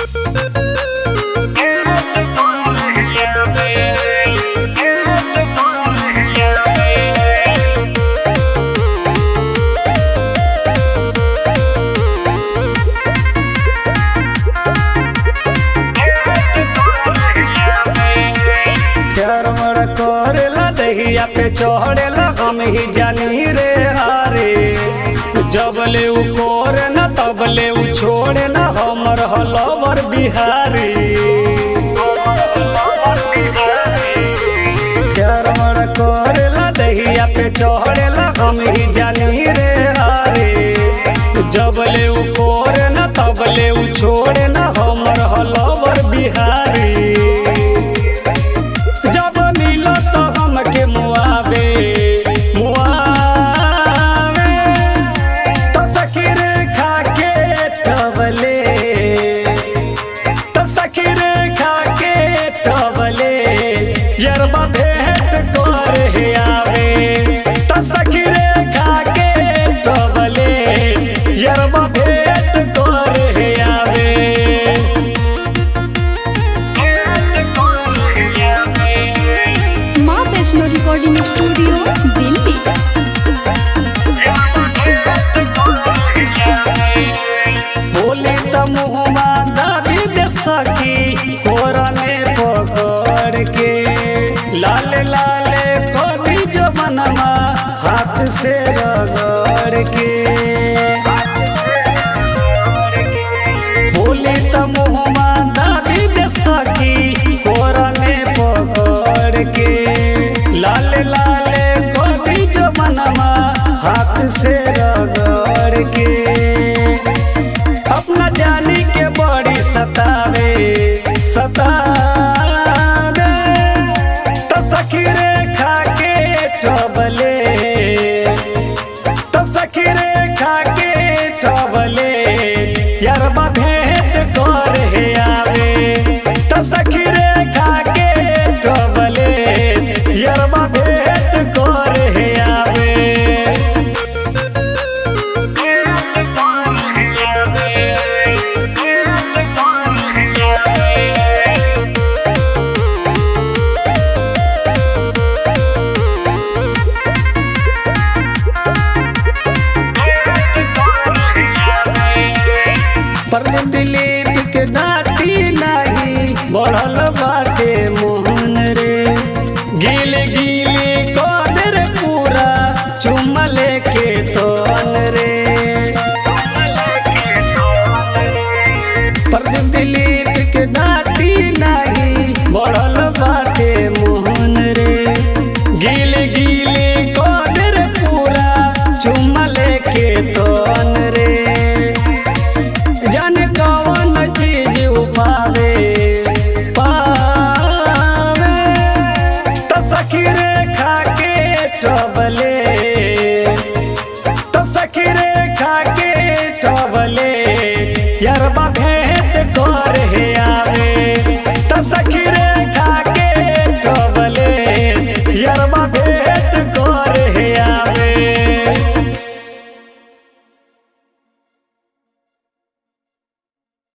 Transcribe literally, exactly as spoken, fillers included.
दहिया पे चढ़ेला हम ही जानी रे हारे। जबले उ कोरे न तबले उ छोड़े न हमर हलवर बिहारी। प्यार मर करेला दहिया पे चढ़ेला हम ही जानी रे हारे। जबले उ कोरे न तबले उ छोड़े न हमर हलवर बिहारी। यरबा भेंट करे आवे त सखी रे खाके टबले। यरबा भेंट करे आवे। माँ वैष्णो रिकॉर्डिंग स्टूडियो दिल्ली। बोली त मुहमा दाबी दे सकी कोरा में पकड़ के। लाल लाले खोदी जो मनमा हाथ से रगड़ के। बोली त मुहमा दाबी दे सकी कोरा में पकड़ के। लाल लाले खोदी जो मनमा हाथ से रगड़ के। अपना जानी के बड़ी सतावे सतावे तो सखी रे खाके टबले। तो सखी रे खाके टबले। यरबा भेंट करे आवे तो सखी रे खाके टबले। यरबा भेंट करे आवे। दिलीप के डाटी नहीं बढ़ल बाटे मोहन रे। गिल गिली कदर पूरा चुमले के तोन रे। प्रदीप दिलीप के डाटी नहीं बढ़ल बाटे मोहन रे। गिल गिली कदर पूरा चुमले के तोन रे। जाने कौन चीज पावे पावे तो सखी रे खाके टबले।